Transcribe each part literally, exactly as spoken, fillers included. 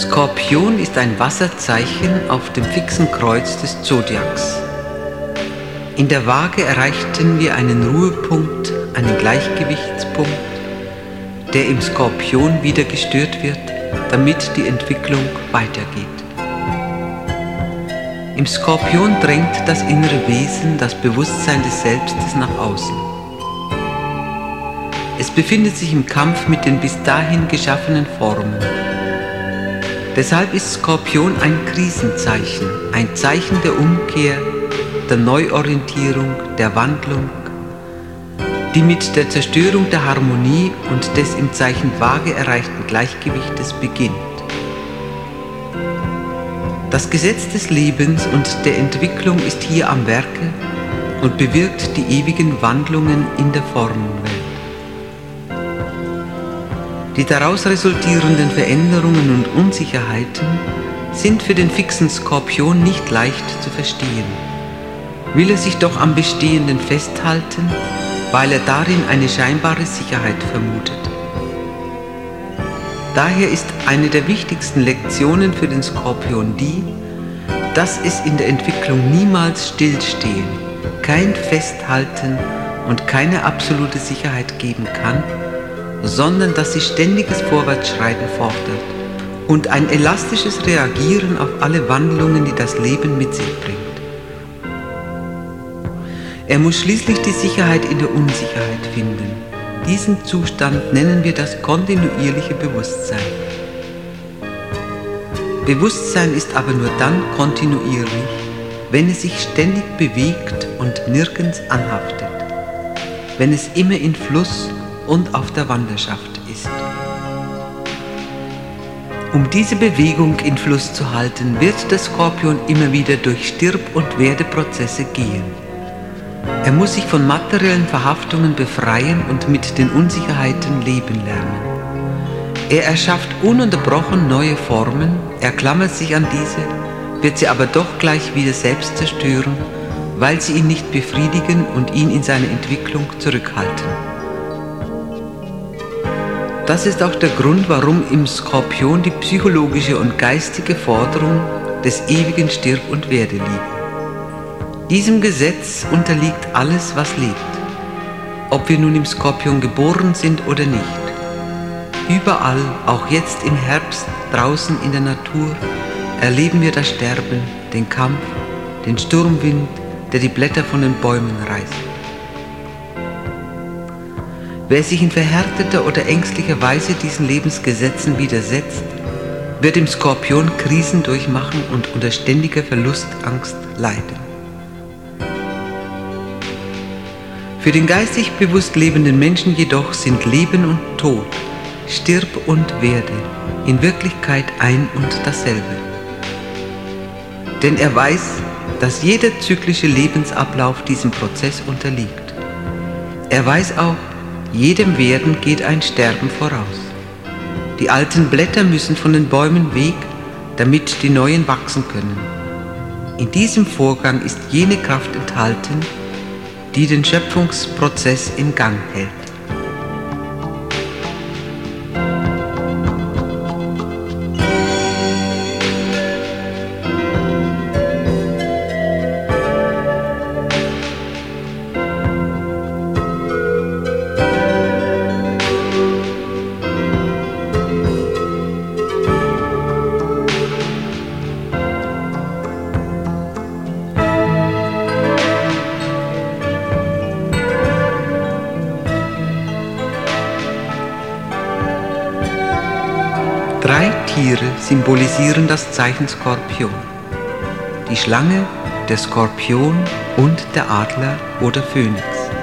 Skorpion ist ein Wasserzeichen auf dem fixen Kreuz des Zodiacs. In der Waage erreichten wir einen Ruhepunkt, einen Gleichgewichtspunkt, der im Skorpion wieder gestört wird, damit die Entwicklung weitergeht. Im Skorpion drängt das innere Wesen, das Bewusstsein des Selbstes nach außen. Es befindet sich im Kampf mit den bis dahin geschaffenen Formen. Deshalb ist Skorpion ein Krisenzeichen, ein Zeichen der Umkehr, der Neuorientierung, der Wandlung, die mit der Zerstörung der Harmonie und des im Zeichen Waage erreichten Gleichgewichtes beginnt. Das Gesetz des Lebens und der Entwicklung ist hier am Werke und bewirkt die ewigen Wandlungen in der Formenwelt. Die daraus resultierenden Veränderungen und Unsicherheiten sind für den fixen Skorpion nicht leicht zu verstehen. Will er sich doch am Bestehenden festhalten, weil er darin eine scheinbare Sicherheit vermutet. Daher ist eine der wichtigsten Lektionen für den Skorpion die, dass es in der Entwicklung niemals stillstehen, kein Festhalten und keine absolute Sicherheit geben kann, sondern dass sie ständiges Vorwärtsschreiten fordert und ein elastisches Reagieren auf alle Wandlungen, die das Leben mit sich bringt. Er muss schließlich die Sicherheit in der Unsicherheit finden. Diesen Zustand nennen wir das kontinuierliche Bewusstsein. Bewusstsein ist aber nur dann kontinuierlich, wenn es sich ständig bewegt und nirgends anhaftet, wenn es immer in Fluss und auf der Wanderschaft ist. Um diese Bewegung in Fluss zu halten, wird der Skorpion immer wieder durch Stirb- und Werdeprozesse gehen. Er muss sich von materiellen Verhaftungen befreien und mit den Unsicherheiten leben lernen. Er erschafft ununterbrochen neue Formen, er klammert sich an diese, wird sie aber doch gleich wieder selbst zerstören, weil sie ihn nicht befriedigen und ihn in seiner Entwicklung zurückhalten. Das ist auch der Grund, warum im Skorpion die psychologische und geistige Forderung des ewigen Stirb- und Werde liegt. Diesem Gesetz unterliegt alles, was lebt, ob wir nun im Skorpion geboren sind oder nicht. Überall, auch jetzt im Herbst, draußen in der Natur, erleben wir das Sterben, den Kampf, den Sturmwind, der die Blätter von den Bäumen reißt. Wer sich in verhärteter oder ängstlicher Weise diesen Lebensgesetzen widersetzt, wird im Skorpion Krisen durchmachen und unter ständiger Verlustangst leiden. Für den geistig bewusst lebenden Menschen jedoch sind Leben und Tod, Stirb und Werde in Wirklichkeit ein und dasselbe. Denn er weiß, dass jeder zyklische Lebensablauf diesem Prozess unterliegt. Er weiß auch, jedem Werden geht ein Sterben voraus. Die alten Blätter müssen von den Bäumen weg, damit die neuen wachsen können. In diesem Vorgang ist jene Kraft enthalten, die den Schöpfungsprozess in Gang hält. Drei Tiere symbolisieren das Zeichen Skorpion: die Schlange, der Skorpion und der Adler oder Phönix.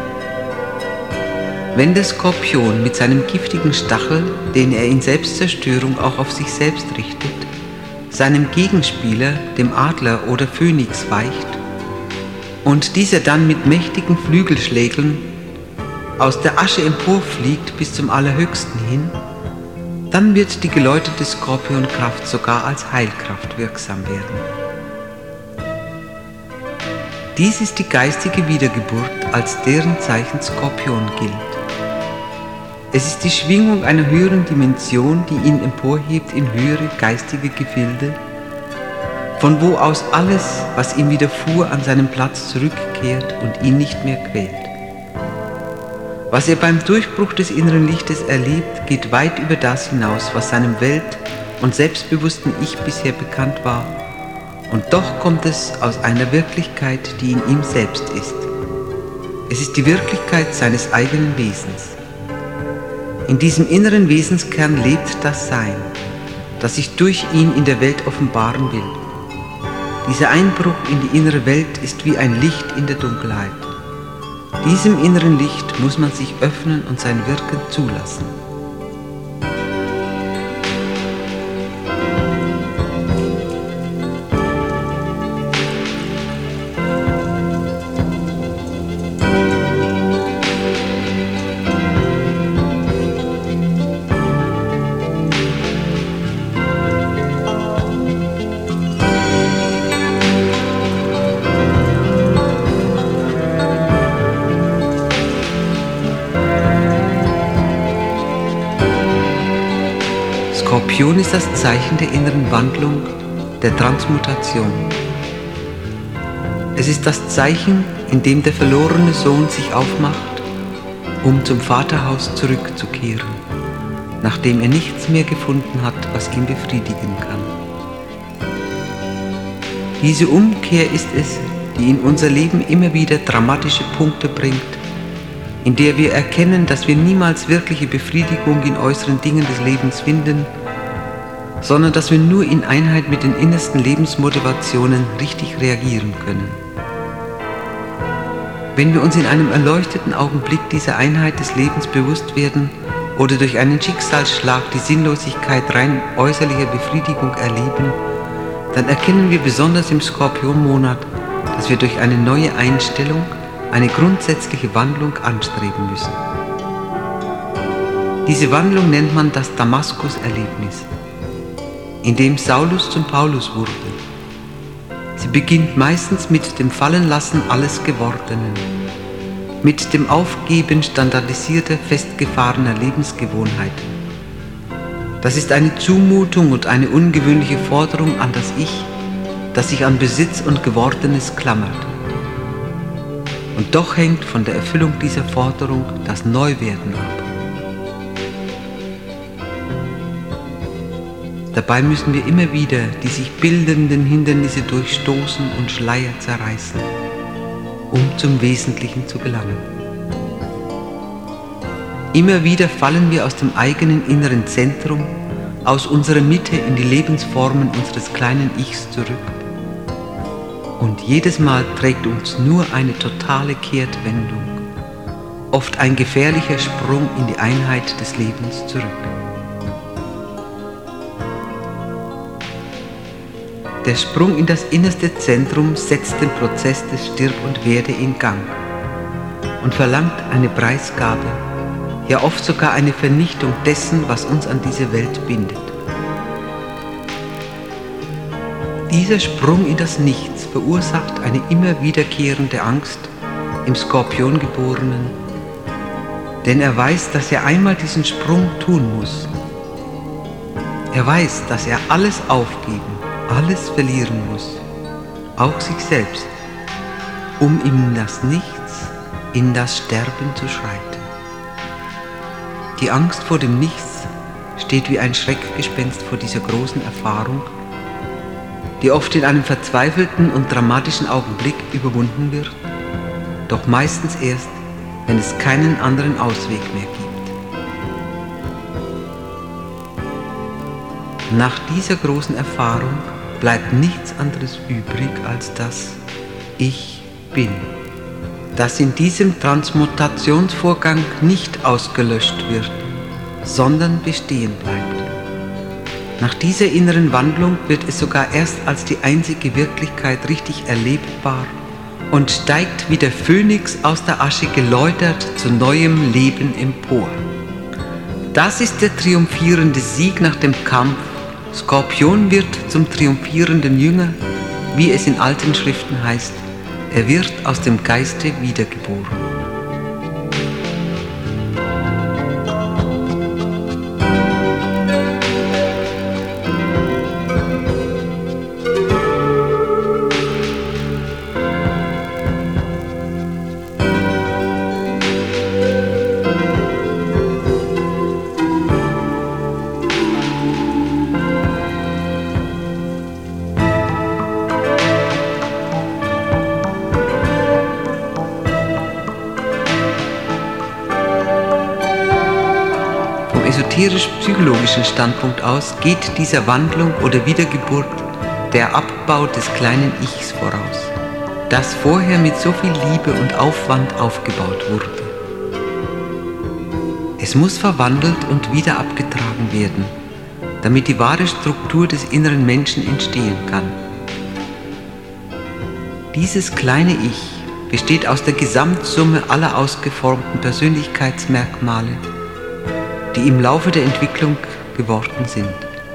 Wenn der Skorpion mit seinem giftigen Stachel, den er in Selbstzerstörung auch auf sich selbst richtet, seinem Gegenspieler, dem Adler oder Phönix, weicht und dieser dann mit mächtigen Flügelschlägeln aus der Asche emporfliegt bis zum Allerhöchsten hin, dann wird die geläutete Skorpionkraft sogar als Heilkraft wirksam werden. Dies ist die geistige Wiedergeburt, als deren Zeichen Skorpion gilt. Es ist die Schwingung einer höheren Dimension, die ihn emporhebt in höhere geistige Gefilde, von wo aus alles, was ihm widerfuhr, an seinen Platz zurückkehrt und ihn nicht mehr quält. Was er beim Durchbruch des inneren Lichtes erlebt, geht weit über das hinaus, was seinem welt- und selbstbewussten Ich bisher bekannt war, und doch kommt es aus einer Wirklichkeit, die in ihm selbst ist. Es ist die Wirklichkeit seines eigenen Wesens. In diesem inneren Wesenskern lebt das Sein, das sich durch ihn in der Welt offenbaren will. Dieser Einbruch in die innere Welt ist wie ein Licht in der Dunkelheit. Diesem inneren Licht muss man sich öffnen und sein Wirken zulassen. Skorpion ist das Zeichen der inneren Wandlung, der Transmutation. Es ist das Zeichen, in dem der verlorene Sohn sich aufmacht, um zum Vaterhaus zurückzukehren, nachdem er nichts mehr gefunden hat, was ihn befriedigen kann. Diese Umkehr ist es, die in unser Leben immer wieder dramatische Punkte bringt, in der wir erkennen, dass wir niemals wirkliche Befriedigung in äußeren Dingen des Lebens finden, sondern dass wir nur in Einheit mit den innersten Lebensmotivationen richtig reagieren können. Wenn wir uns in einem erleuchteten Augenblick dieser Einheit des Lebens bewusst werden oder durch einen Schicksalsschlag die Sinnlosigkeit rein äußerlicher Befriedigung erleben, dann erkennen wir besonders im Skorpionmonat, dass wir durch eine neue Einstellung eine grundsätzliche Wandlung anstreben müssen. Diese Wandlung nennt man das Damaskus-Erlebnis, in dem Saulus zum Paulus wurde. Sie beginnt meistens mit dem Fallenlassen alles Gewordenen, mit dem Aufgeben standardisierter, festgefahrener Lebensgewohnheiten. Das ist eine Zumutung und eine ungewöhnliche Forderung an das Ich, das sich an Besitz und Gewordenes klammert. Und doch hängt von der Erfüllung dieser Forderung das Neuwerden ab. Dabei müssen wir immer wieder die sich bildenden Hindernisse durchstoßen und Schleier zerreißen, um zum Wesentlichen zu gelangen. Immer wieder fallen wir aus dem eigenen inneren Zentrum, aus unserer Mitte in die Lebensformen unseres kleinen Ichs zurück. Und jedes Mal trägt uns nur eine totale Kehrtwendung, oft ein gefährlicher Sprung in die Einheit des Lebens zurück. Der Sprung in das innerste Zentrum setzt den Prozess des Stirb und Werde in Gang und verlangt eine Preisgabe, ja oft sogar eine Vernichtung dessen, was uns an diese Welt bindet. Dieser Sprung in das Nichts verursacht eine immer wiederkehrende Angst im Skorpiongeborenen, denn er weiß, dass er einmal diesen Sprung tun muss. Er weiß, dass er alles aufgeben, alles verlieren muss, auch sich selbst, um in das Nichts, in das Sterben zu schreiten. Die Angst vor dem Nichts steht wie ein Schreckgespenst vor dieser großen Erfahrung, die oft in einem verzweifelten und dramatischen Augenblick überwunden wird, doch meistens erst, wenn es keinen anderen Ausweg mehr gibt. Nach dieser großen Erfahrung bleibt nichts anderes übrig als das Ich Bin, das in diesem Transmutationsvorgang nicht ausgelöscht wird, sondern bestehen bleibt. Nach dieser inneren Wandlung wird es sogar erst als die einzige Wirklichkeit richtig erlebbar und steigt wie der Phönix aus der Asche geläutert zu neuem Leben empor. Das ist der triumphierende Sieg nach dem Kampf. Skorpion wird zum triumphierenden Jünger, wie es in alten Schriften heißt, er wird aus dem Geiste wiedergeboren. esoterisch-psychologischen Standpunkt aus geht dieser Wandlung oder Wiedergeburt der Abbau des kleinen Ichs voraus, das vorher mit so viel Liebe und Aufwand aufgebaut wurde. Es muss verwandelt und wieder abgetragen werden, damit die wahre Struktur des inneren Menschen entstehen kann. Dieses kleine Ich besteht aus der Gesamtsumme aller ausgeformten Persönlichkeitsmerkmale, die im Laufe der Entwicklung geworden sind.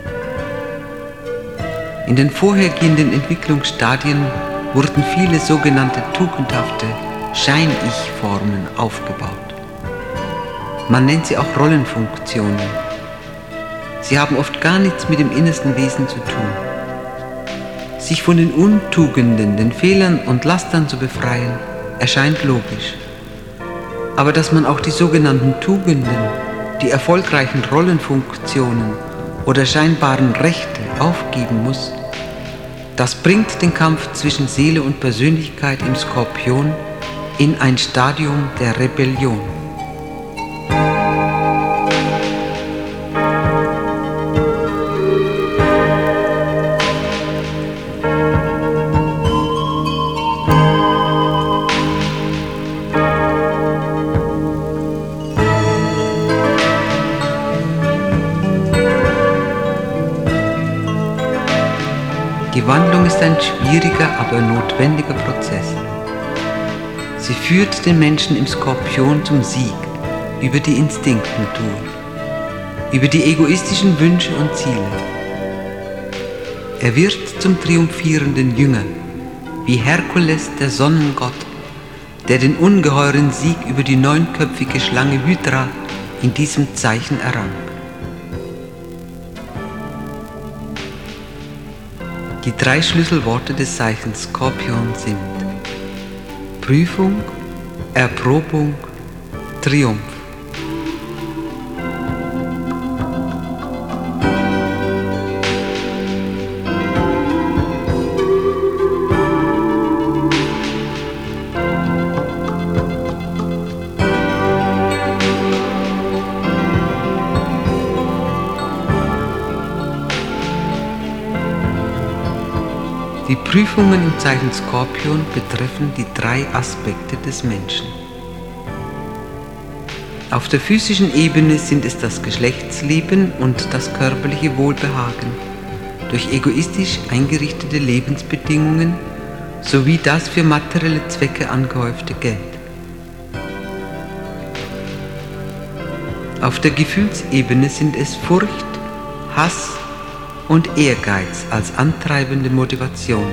In den vorhergehenden Entwicklungsstadien wurden viele sogenannte tugendhafte Schein-Ich-Formen aufgebaut. Man nennt sie auch Rollenfunktionen. Sie haben oft gar nichts mit dem innersten Wesen zu tun. Sich von den Untugenden, den Fehlern und Lastern zu befreien, erscheint logisch. Aber dass man auch die sogenannten Tugenden, die erfolgreichen Rollenfunktionen oder scheinbaren Rechte aufgeben muss, das bringt den Kampf zwischen Seele und Persönlichkeit im Skorpion in ein Stadium der Rebellion. Die Wandlung ist ein schwieriger, aber notwendiger Prozess. Sie führt den Menschen im Skorpion zum Sieg über die Instinktnatur, über die egoistischen Wünsche und Ziele. Er wird zum triumphierenden Jünger, wie Herkules, der Sonnengott, der den ungeheuren Sieg über die neunköpfige Schlange Hydra in diesem Zeichen errang. Die drei Schlüsselworte des Zeichens Skorpion sind Prüfung, Erprobung, Triumph. Die Prüfungen im Zeichen Skorpion betreffen die drei Aspekte des Menschen. Auf der physischen Ebene sind es das Geschlechtsleben und das körperliche Wohlbehagen durch egoistisch eingerichtete Lebensbedingungen sowie das für materielle Zwecke angehäufte Geld. Auf der Gefühlsebene sind es Furcht, Hass und Ehrgeiz als antreibende Motivation.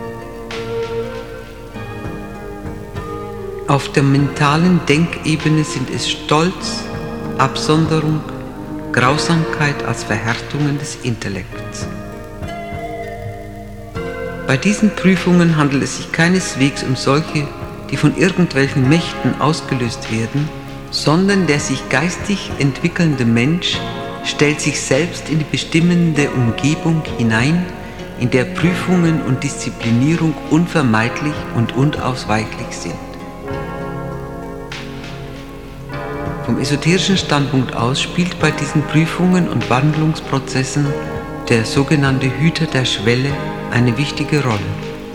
Auf der mentalen Denkebene sind es Stolz, Absonderung, Grausamkeit als Verhärtungen des Intellekts. Bei diesen Prüfungen handelt es sich keineswegs um solche, die von irgendwelchen Mächten ausgelöst werden, sondern der sich geistig entwickelnde Mensch stellt sich selbst in die bestimmende Umgebung hinein, in der Prüfungen und Disziplinierung unvermeidlich und unausweichlich sind. Vom esoterischen Standpunkt aus spielt bei diesen Prüfungen und Wandlungsprozessen der sogenannte Hüter der Schwelle eine wichtige Rolle.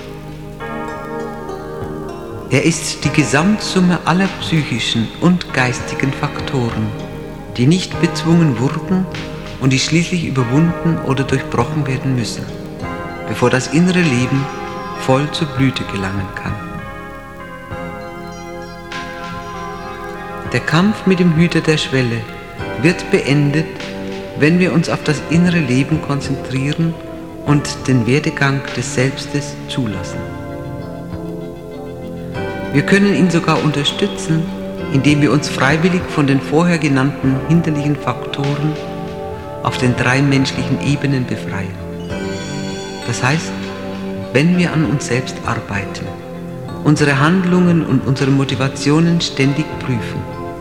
Er ist die Gesamtsumme aller psychischen und geistigen Faktoren, die nicht bezwungen wurden und die schließlich überwunden oder durchbrochen werden müssen, bevor das innere Leben voll zur Blüte gelangen kann. Der Kampf mit dem Hüter der Schwelle wird beendet, wenn wir uns auf das innere Leben konzentrieren und den Werdegang des Selbstes zulassen. Wir können ihn sogar unterstützen, indem wir uns freiwillig von den vorher genannten hinderlichen Faktoren auf den drei menschlichen Ebenen befreien. Das heißt, wenn wir an uns selbst arbeiten, unsere Handlungen und unsere Motivationen ständig prüfen.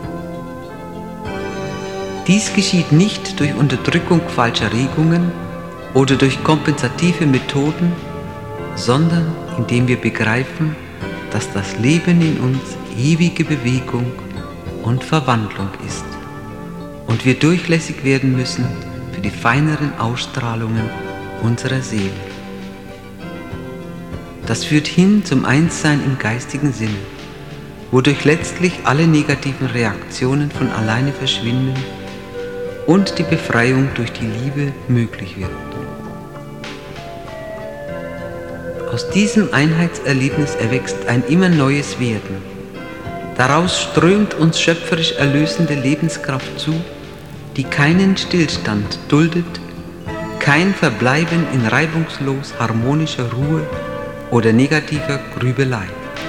Dies geschieht nicht durch Unterdrückung falscher Regungen oder durch kompensative Methoden, sondern indem wir begreifen, dass das Leben in uns ewige Bewegung und Verwandlung ist. und wir durchlässig werden müssen für die feineren Ausstrahlungen unserer Seele. Das führt hin zum Einssein im geistigen Sinne, wodurch letztlich alle negativen Reaktionen von alleine verschwinden und die Befreiung durch die Liebe möglich wird. Aus diesem Einheitserlebnis erwächst ein immer neues Werden. Daraus strömt uns schöpferisch erlösende Lebenskraft zu, die keinen Stillstand duldet, kein Verbleiben in reibungslos harmonischer Ruhe oder negativer Grübelei.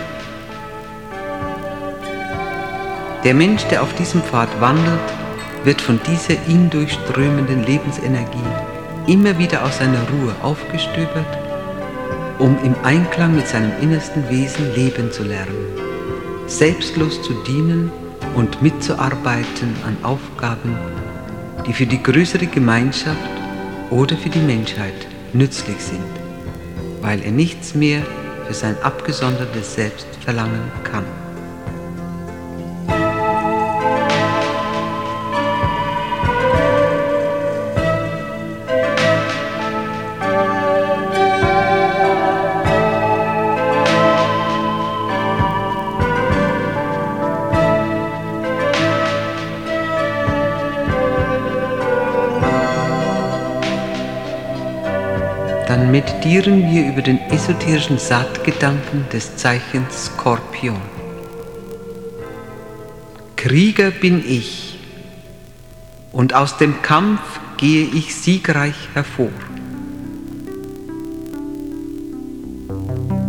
Der Mensch, der auf diesem Pfad wandelt, wird von dieser ihn durchströmenden Lebensenergie immer wieder aus seiner Ruhe aufgestöbert, um im Einklang mit seinem innersten Wesen leben zu lernen, selbstlos zu dienen und mitzuarbeiten an Aufgaben, die für die größere Gemeinschaft oder für die Menschheit nützlich sind, weil er nichts mehr für sein abgesondertes Selbst verlangen kann. Dann meditieren wir über den esoterischen Saatgedanken des Zeichens Skorpion. Krieger bin ich, und aus dem Kampf gehe ich siegreich hervor.